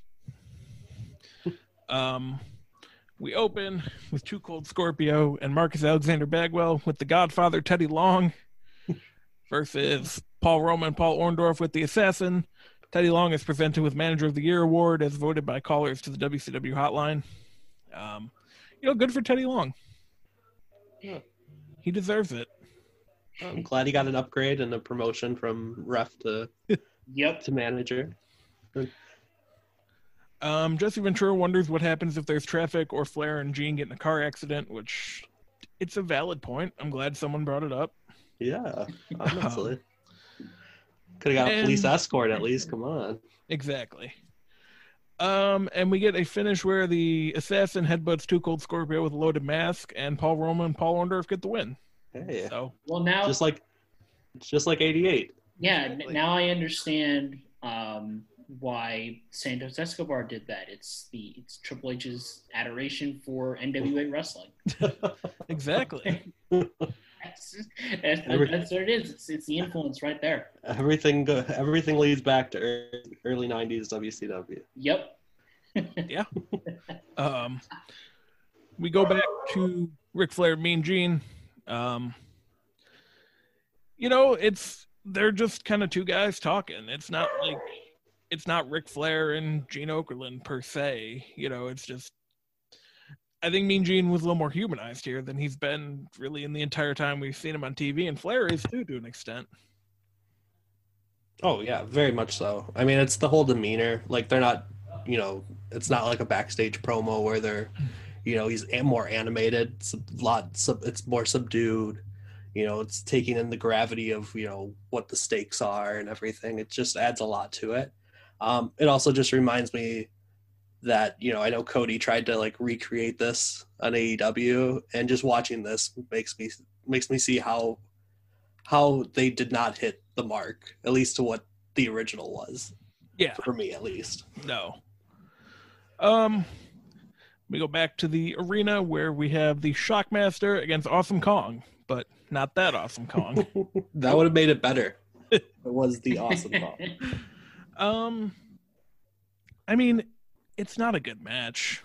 We open with Too Cold Scorpio and Marcus Alexander Bagwell with the Godfather Teddy Long versus Paul Roma and Paul Orndorff with the Assassin. Teddy Long is presented with Manager of the Year award as voted by callers to the WCW hotline. Good for Teddy Long. Yeah. He deserves it. I'm glad he got an upgrade and a promotion from ref to to manager. Jesse Ventura wonders what happens if there's traffic or Flair and Gene get in a car accident, which it's a valid point. I'm glad someone brought it up. Yeah, honestly. Could have got a police escort at least. Come on. Exactly. And we get a finish where the Assassin headbutts Too Cold Scorpio with a loaded mask, and Paul Roma and Paul Orndorff get the win. Hey. So, well, now just like '88. Yeah. Exactly. Now I understand why Santos Escobar did that. It's Triple H's adoration for NWA wrestling. Exactly. That's what it is. It's the influence right there. Everything leads back to early '90s WCW. Yep. Yeah. We go back to Ric Flair, Mean Gene. They're just kind of two guys talking. It's not Ric Flair and Gene Okerlund per se. It's just, I think Mean Gene was a little more humanized here than he's been really in the entire time we've seen him on TV, and Flair is too, to an extent. Oh yeah, very much so. I mean, it's the whole demeanor. Like, they're not, it's not like a backstage promo where they're, he's more animated. It's more subdued. It's taking in the gravity of, what the stakes are and everything. It just adds a lot to it. It also just reminds me that, I know Cody tried to recreate this on AEW, and just watching this makes me see how they did not hit the mark, at least to what the original was. Yeah. For me, at least. No. We go back to the arena where we have the Shockmaster against Awesome Kong, but not that Awesome Kong. That would have made it better. It was the Awesome Kong. I mean, it's not a good match.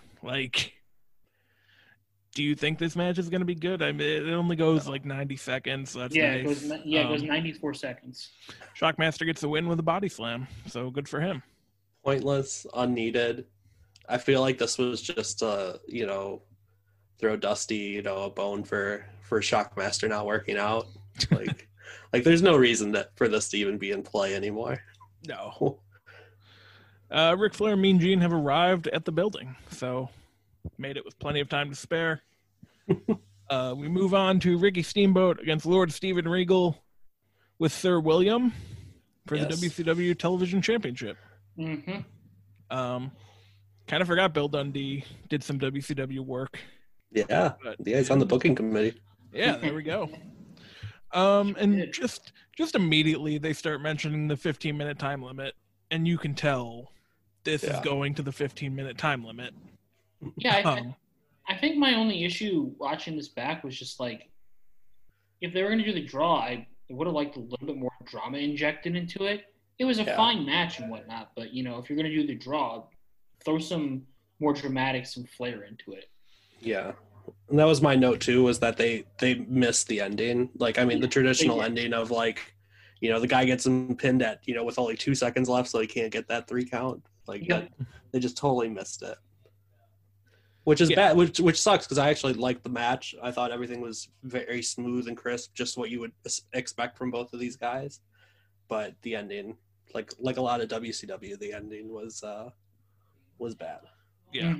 Do you think this match is going to be good? I mean, it only goes 90 seconds. So that's nice. It goes 94 seconds. Shockmaster gets the win with a body slam, so good for him. Pointless, unneeded. I feel like this was just throw Dusty, a bone for Shockmaster not working out. Like there's no reason for this to even be in play anymore. No. Ric Flair and Mean Gene have arrived at the building, so made it with plenty of time to spare. We move on to Ricky Steamboat against Lord Steven Regal with Sir William for the WCW Television Championship. Mm-hmm. Kind of forgot Bill Dundee did some WCW work. Yeah, he's on the booking committee. Yeah, there we go. And just immediately they start mentioning the 15-minute time limit, and you can tell this is going to the 15-minute time limit. Yeah, I think my only issue watching this back was just if they were going to do the draw, I would have liked a little bit more drama injected into it. It was a fine match and whatnot, but if you're going to do the draw, throw some more dramatic, some flair into it. Yeah. And that was my note too, was that they missed the ending. The traditional ending of the guy gets him pinned at, with only 2 seconds left, so he can't get that 3 count. That, they just totally missed it. Which is bad, which sucks, because I actually liked the match. I thought everything was very smooth and crisp, just what you would expect from both of these guys. But the ending, like a lot of WCW, the ending was bad. Yeah.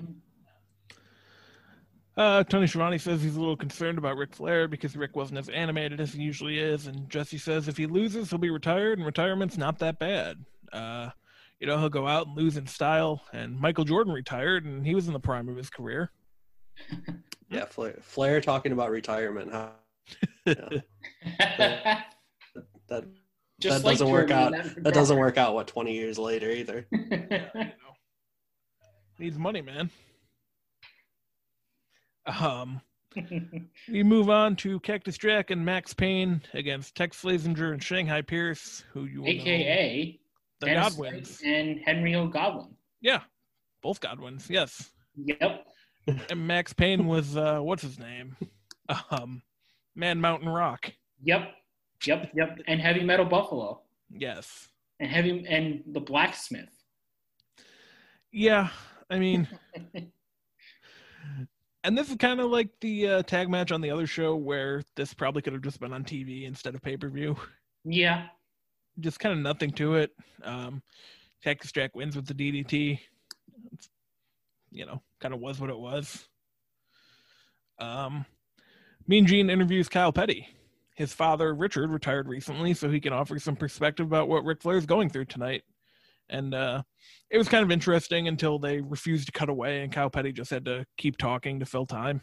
Tony Schiavone says he's a little concerned about Ric Flair because Rick wasn't as animated as he usually is, and Jesse says if he loses, he'll be retired, and retirement's not that bad. He'll go out and lose in style, and Michael Jordan retired, and he was in the prime of his career. Yeah, Flair talking about retirement, huh? Yeah. that doesn't work out. That doesn't work out, 20 years later either. Needs money, man. We move on to Cactus Jack and Max Payne against Tex Slazenger and Shanghai Pierce, who you will know, AKA the Dennis Godwins. White and Henry O. Godwin. Yeah, both Godwins, yes. Yep. And Max Payne was, what's his name? Man Mountain Rock. Yep. And Heavy Metal Buffalo. Yes. And the Blacksmith. Yeah, I mean... And this is kind of like the tag match on the other show where this probably could have just been on TV instead of pay-per-view. Yeah. Just kind of nothing to it. Cactus Jack wins with the DDT. It's, kind of was what it was. Mean Gene interviews Kyle Petty. His father, Richard, retired recently, so he can offer some perspective about what Ric Flair is going through tonight. And it was kind of interesting until they refused to cut away, and Kyle Petty just had to keep talking to fill time.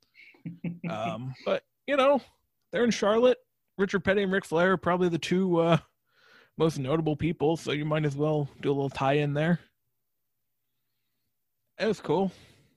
But, they're in Charlotte. Richard Petty and Ric Flair are probably the two most notable people, so you might as well do a little tie-in there. It was cool.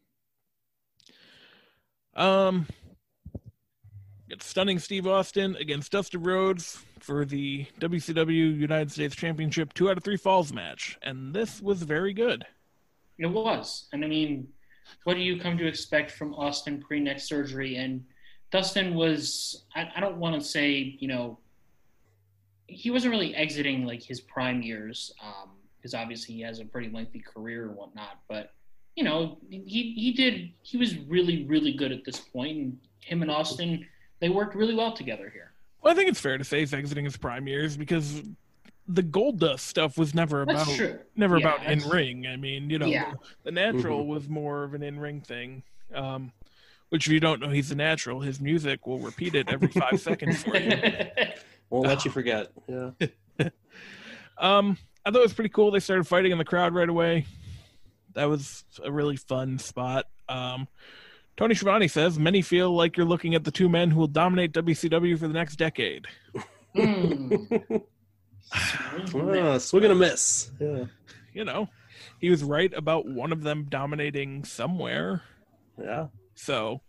It's Stunning Steve Austin against Dustin Rhodes for the WCW United States Championship 2 out of 3 falls match. And this was very good. It was. And I mean, what do you come to expect from Austin pre-neck surgery? And Dustin was, I don't want to say, he wasn't really exiting like his prime years, because obviously he has a pretty lengthy career and whatnot. But, he was really, really good at this point. And him and Austin, they worked really well together here. Well, I think it's fair to say he's exiting his prime years because the Goldust stuff was never about in ring. I mean, the Natural was more of an in-ring thing. Which, if you don't know, he's the Natural. His music will repeat it every 5 seconds for you. Won't let you forget. Yeah. I thought it was pretty cool. They started fighting in the crowd right away. That was a really fun spot. Tony Schiavone says, many feel like you're looking at the two men who will dominate WCW for the next decade. Swing and a miss. Yeah. He was right about one of them dominating somewhere. Yeah. So,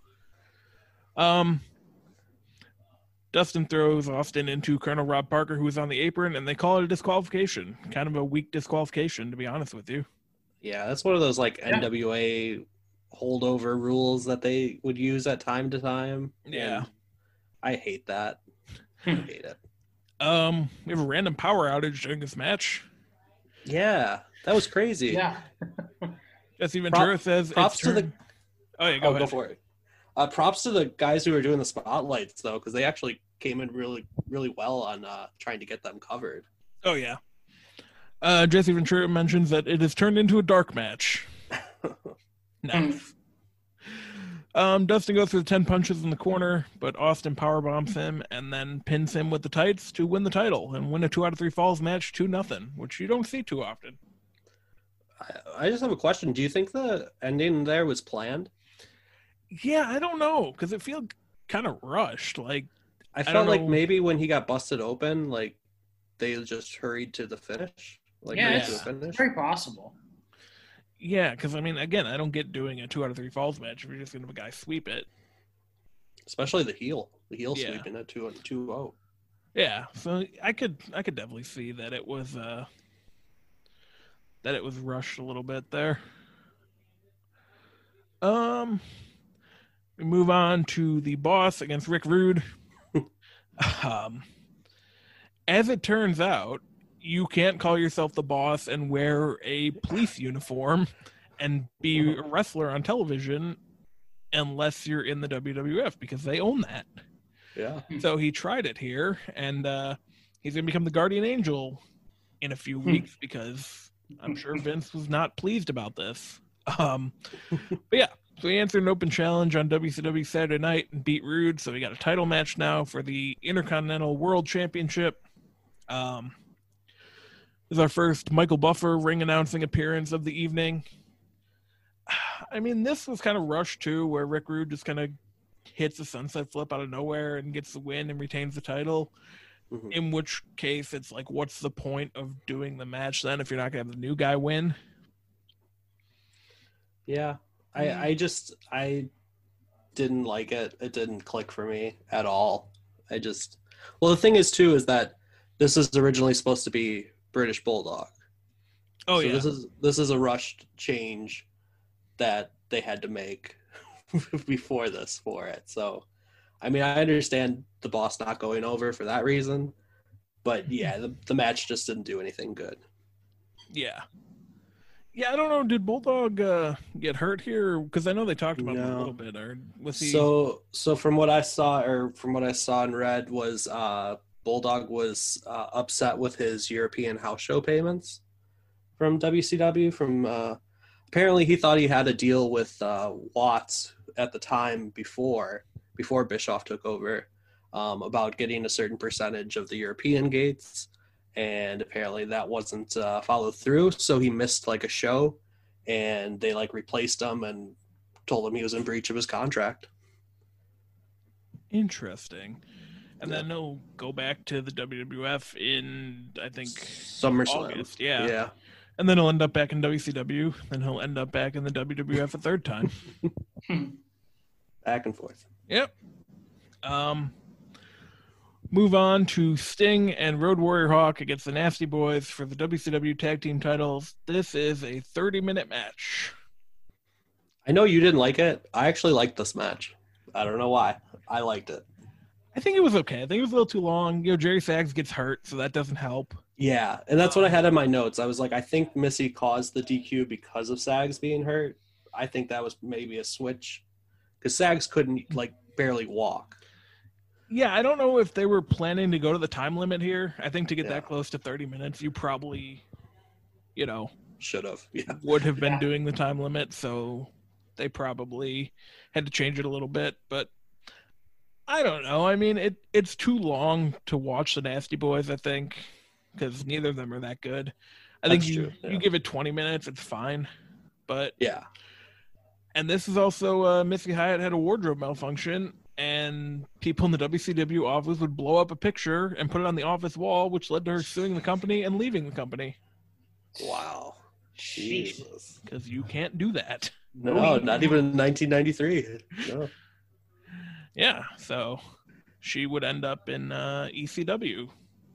Dustin throws Austin into Colonel Rob Parker, who was on the apron, and they call it a disqualification. Kind of a weak disqualification, to be honest with you. Yeah, that's one of those NWA holdover rules that they would use at time to time. Yeah. I hate that. I hate it. We have a random power outage during this match. Yeah, that was crazy. Yeah. Jesse Ventura says props to the Oh yeah, go for it. Props to the guys who are doing the spotlights though, because they actually came in really, really well on trying to get them covered. Oh yeah. Jesse Ventura mentions that it has turned into a dark match. Nice. Dustin goes for the 10 punches in the corner, but Austin powerbombs him and then pins him with the tights to win the title and win a 2 out of 3 falls match 2-0, which you don't see too often. I just have a question. Do you think the ending there was planned? Yeah, I don't know, because it feels kind of rushed. I felt like maybe when he got busted open, they just hurried to the finish. It's very possible. Yeah, because, again, I don't get doing a 2 out of 3 falls match if you're just going to have a guy sweep it. Especially the heel. The heel sweeping at 2-0. Yeah, so I could definitely see that it was rushed a little bit there. We move on to the Boss against Rick Rude. As it turns out, you can't call yourself the Boss and wear a police uniform and be a wrestler on television unless you're in the WWF, because they own that. Yeah. So he tried it here, and he's going to become the Guardian Angel in a few weeks because I'm sure Vince was not pleased about this. But yeah, so he answered an open challenge on WCW Saturday Night and beat Rude, so he got a title match now for the Intercontinental World Championship. This is our first Michael Buffer ring announcing appearance of the evening. This was kind of rushed too, where Rick Rude just kind of hits a sunset flip out of nowhere and gets the win and retains the title. Mm-hmm. In which case, it's what's the point of doing the match then if you're not going to have the new guy win? Yeah, I didn't like it. It didn't click for me at all. Well, the thing is too is that this is originally supposed to be British Bulldog. Oh, so yeah. This is a rushed change that they had to make before this for it. So, I mean, I understand the boss not going over for that reason, but yeah, the match just didn't do anything good. Yeah. Yeah, I don't know. Did Bulldog get hurt here? Because I know they talked about him a little bit. Or was he? So from what I saw, and read, was Bulldog was upset with his European house show payments from WCW. Apparently, he thought he had a deal with Watts at the time before Bischoff took over about getting a certain percentage of the European gates. And apparently that wasn't followed through, so he missed like a show, and they like replaced him and told him he was in breach of his contract. Interesting. And then he'll go back to the WWF in, I think, SummerSlam. August. Yeah. And then he'll end up back in WCW. Then he'll end up back in the WWF a third time. Back and forth. Yep. Move on to Sting and Road Warrior Hawk against the Nasty Boys for the WCW Tag Team titles. This is a 30-minute match. I know you didn't like it. I actually liked this match. I don't know why. I liked it. I think it was okay. I think it was a little too long. Jerry Sags gets hurt, so that doesn't help. Yeah, and that's what I had in my notes. I was like, I think Missy caused the DQ because of Sags being hurt. I think that was maybe a switch because Sags couldn't like barely walk. Yeah, I don't know if they were planning to go to the time limit here. I think to get that close to 30 minutes, you probably, should have. Yeah, would have been doing the time limit. So they probably had to change it a little bit. But I don't know. I mean, it's too long to watch the Nasty Boys, I think, because neither of them are that good. I think you give it 20 minutes, it's fine. But yeah. And this is also Missy Hyatt had a wardrobe malfunction. And people in the WCW office would blow up a picture and put it on the office wall, which led to her suing the company and leaving the company. Wow. Jesus. Because you can't do that. No, not even in 1993. No. Yeah, so she would end up in ECW.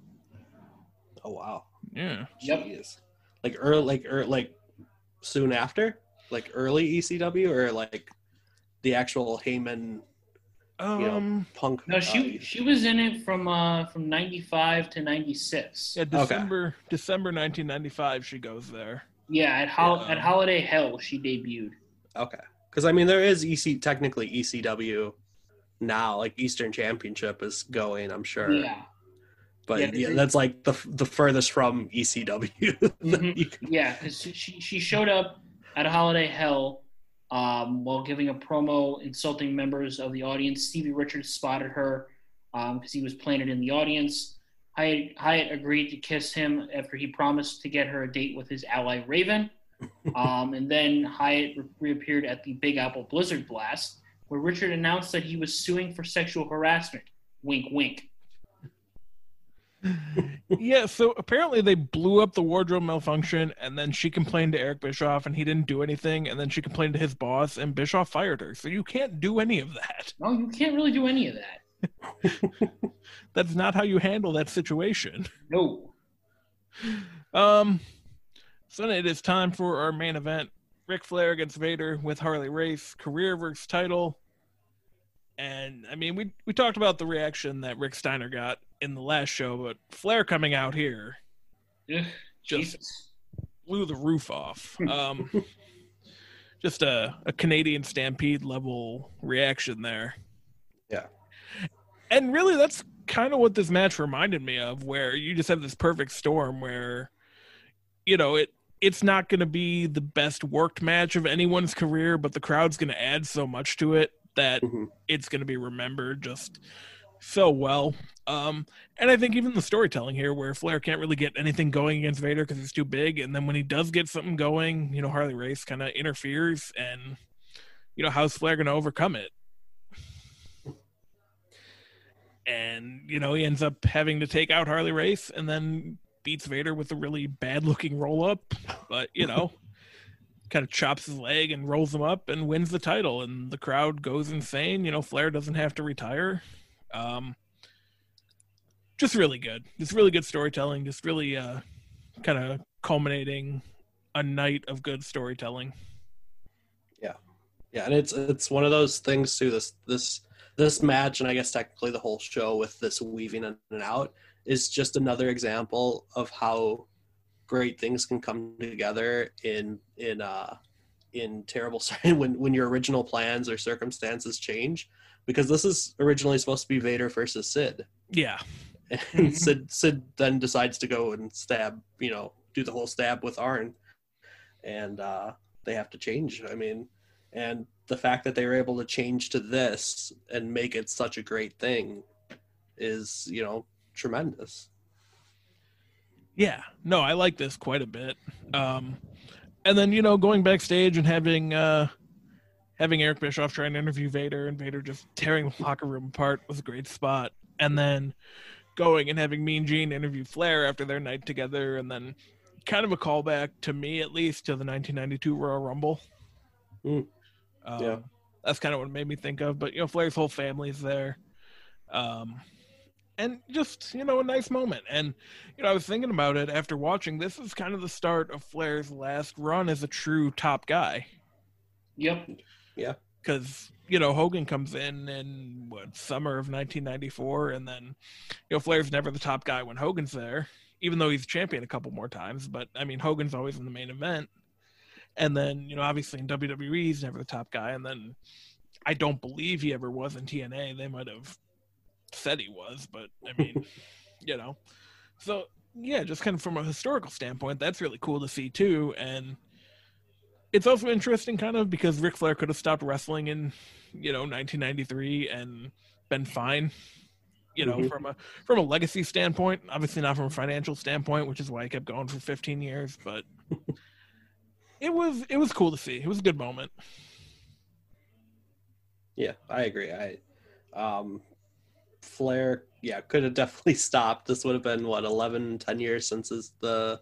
Oh, wow. Yeah. Jeez. Like soon after? Like early ECW or like the actual Heyman... Punk. No, she was in it from 95 to 96. Yeah, December 1995 she goes there. Yeah, at Holiday Hell she debuted. Okay, because I mean there is technically ECW now, like Eastern Championship is going, I'm sure. Yeah. But that's like the furthest from ECW. Mm-hmm. Yeah, because she showed up at Holiday Hell. While giving a promo insulting members of the audience. Stevie Richards spotted her because he was planted in the audience. Hyatt agreed to kiss him after he promised to get her a date with his ally Raven. And then Hyatt reappeared at the Big Apple Blizzard Blast, where Richard announced that he was suing for sexual harassment. Wink, wink. Yeah, so apparently they blew up the wardrobe malfunction, and then she complained to Eric Bischoff, and he didn't do anything, and then she complained to his boss, and Bischoff fired her. So you can't do any of that. No, you can't really do any of that. That's not how you handle that situation. No. So then it is time for our main event. Ric Flair against Vader with Harley Race, career versus title. And, I mean, we talked about the reaction that Rick Steiner got in the last show, but Flair coming out here just blew the roof off. Just a Canadian Stampede level reaction there. Yeah. And really, that's kind of what this match reminded me of, where you just have this perfect storm where, it's not going to be the best worked match of anyone's career, but the crowd's going to add so much to it that it's going to be remembered just so well. And I think even the storytelling here, where Flair can't really get anything going against Vader because he's too big, and then when he does get something going, Harley Race kind of interferes, and how's Flair going to overcome it? And he ends up having to take out Harley Race, and then beats Vader with a really bad looking roll up. But kind of chops his leg and rolls him up and wins the title, and the crowd goes insane. You know, Flair doesn't have to retire. Just really good. Just really good storytelling. Just really kind of culminating a night of good storytelling. Yeah, and it's one of those things too. This match, and I guess technically the whole show with this weaving in and out, is just another example of how great things can come together in terrible when your original plans or circumstances change. Because this is originally supposed to be Vader versus Sid. Yeah. And Sid then decides to go and stab, do the whole stab with Arn, and they have to change. I mean, and the fact that they were able to change to this and make it such a great thing is, tremendous. Yeah, no, I like this quite a bit. And then, going backstage and having Eric Bischoff trying to interview Vader, and Vader just tearing the locker room apart was a great spot. And then going and having Mean Gene interview Flair after their night together, and then kind of a callback, to me at least, to the 1992 Royal Rumble. Yeah. That's kind of what it made me think of. But, Flair's whole family's there. And just, a nice moment. And, I was thinking about it after watching. This is kind of the start of Flair's last run as a true top guy. Yep. Yeah. Because, Hogan comes in summer of 1994, and then, Flair's never the top guy when Hogan's there, even though he's champion a couple more times. But, I mean, Hogan's always in the main event. And then, obviously in WWE, he's never the top guy. And then I don't believe he ever was in TNA. They might have said he was, but, I mean, So, yeah, just kind of from a historical standpoint, that's really cool to see, too. And it's also interesting kind of because Ric Flair could have stopped wrestling in, 1993 and been fine, from a legacy standpoint, obviously not from a financial standpoint, which is why he kept going for 15 years, but it was cool to see. It was a good moment. Yeah, I agree. Flair, could have definitely stopped. This would have been 10 years since the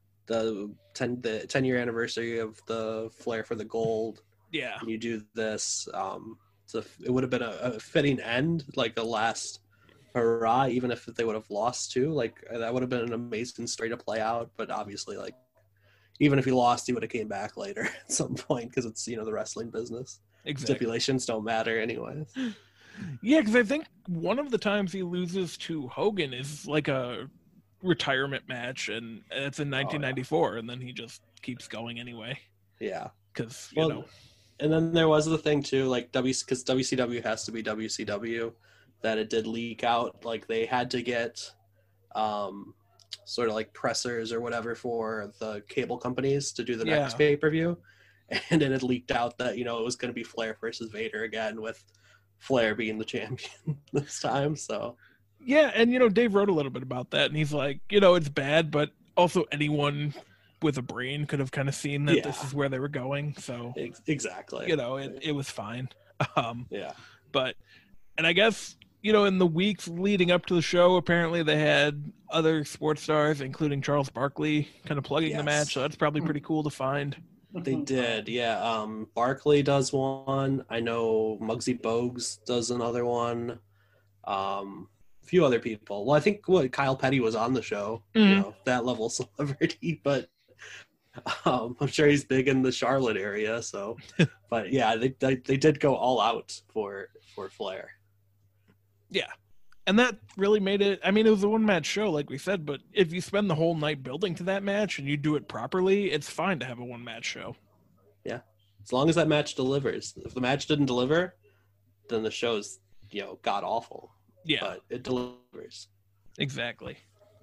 10-year anniversary of the Flair for the Gold. Yeah. And you do this, so it would have been a fitting end, like a last hurrah, even if they would have lost too. Like, that would have been an amazing story to play out. But obviously, like, even if he lost, he would have came back later at some point, because it's, the wrestling business. Exactly. Stipulations don't matter anyways. Yeah, because I think one of the times he loses to Hogan is like a retirement match, and it's in 1994, and then he just keeps going anyway. Yeah. Because, And then there was the thing, too, like, because WCW has to be WCW, that it did leak out. Like, they had to get sort of like pressers or whatever for the cable companies to do the next pay-per-view. And it had leaked out that, it was going to be Flair versus Vader again, with Flair being the champion this time. So yeah, and Dave wrote a little bit about that, and he's like, it's bad, but also anyone with a brain could have kind of seen that this is where they were going. So exactly, it was fine. Yeah, but and I guess in the weeks leading up to the show, apparently they had other sports stars, including Charles Barkley, kind of plugging the match. So that's probably pretty cool to find. They did, yeah. Barkley does one. I know Muggsy Bogues does another one. A few other people. Well, I think Kyle Petty was on the show. That level of celebrity, but I'm sure he's big in the Charlotte area. So, but yeah, they did go all out for Flair. Yeah. And that really made it, I mean, it was a one-match show, like we said, but if you spend the whole night building to that match and you do it properly, it's fine to have a one-match show. Yeah. As long as that match delivers. If the match didn't deliver, then the show's, god-awful. Yeah. But it delivers. Exactly.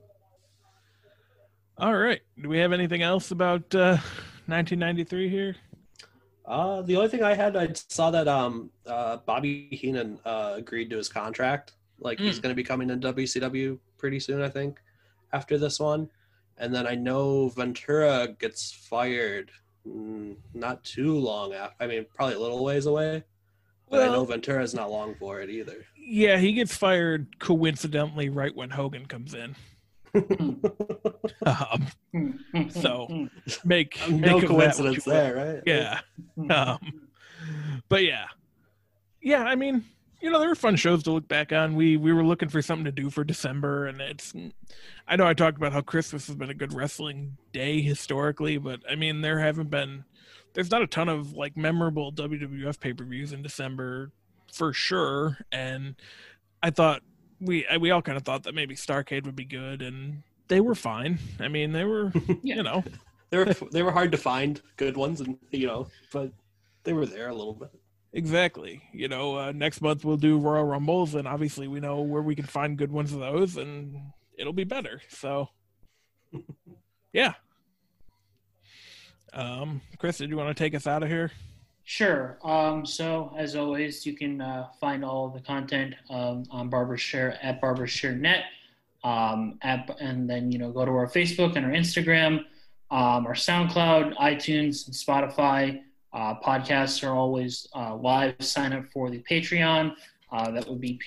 All right. Do we have anything else about 1993 here? The only thing I saw that Bobby Heenan agreed to his contract. Like, he's going to be coming in WCW pretty soon, I think, after this one. And then I know Ventura gets fired not too long after. I mean, probably a little ways away. But I know Ventura's not long for it either. Yeah, he gets fired coincidentally right when Hogan comes in. So make no make coincidence there, right? Yeah. But yeah. I mean, there were fun shows to look back on. We were looking for something to do for December, and I know I talked about how Christmas has been a good wrestling day historically, but I mean, there's not a ton of like memorable WWF pay-per-views in December for sure, and I thought we all kind of thought that maybe Starrcade would be good, and they were fine. I mean, they were, they were hard to find good ones, and but they were there a little bit. Exactly. Next month we'll do Royal Rumbles, and obviously we know where we can find good ones of those, and it'll be better. So, yeah. Chris, did you want to take us out of here? Sure. So as always, you can find all of the content on Barber's Share at Barber's Share Net, and then go to our Facebook and our Instagram, our SoundCloud, iTunes, and Spotify. Podcasts are always live. Sign up for the Patreon. That would be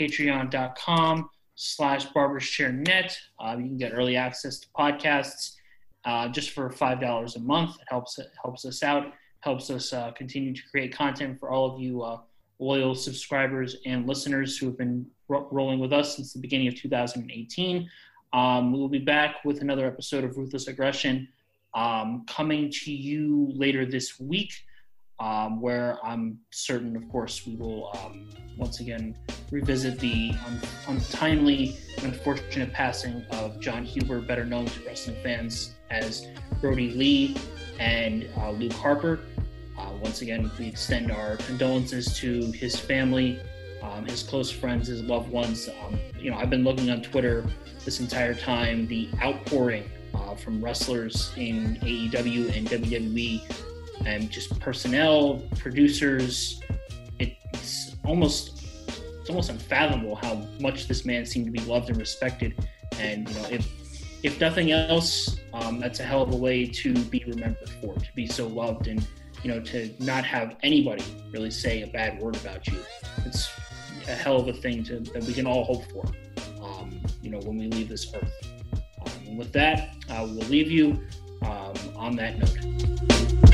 patreon.com/barberssharenet. You can get early access to podcasts just for $5 a month. It helps us out. Helps us continue to create content for all of you loyal subscribers and listeners who have been rolling with us since the beginning of 2018. We will be back with another episode of Ruthless Aggression coming to you later this week, where I'm certain, of course, we will once again revisit the untimely and unfortunate passing of John Huber, better known to wrestling fans as Brody Lee and Luke Harper. Once again, we extend our condolences to his family, his close friends, his loved ones. I've been looking on Twitter this entire time, the outpouring from wrestlers in AEW and WWE, and just personnel, producers. It's almost unfathomable how much this man seemed to be loved and respected. And if nothing else, that's a hell of a way to be remembered for, to be so loved, and to not have anybody really say a bad word about you. It's a hell of a thing that we can all hope for, when we leave this earth. And with that, we'll leave you on that note.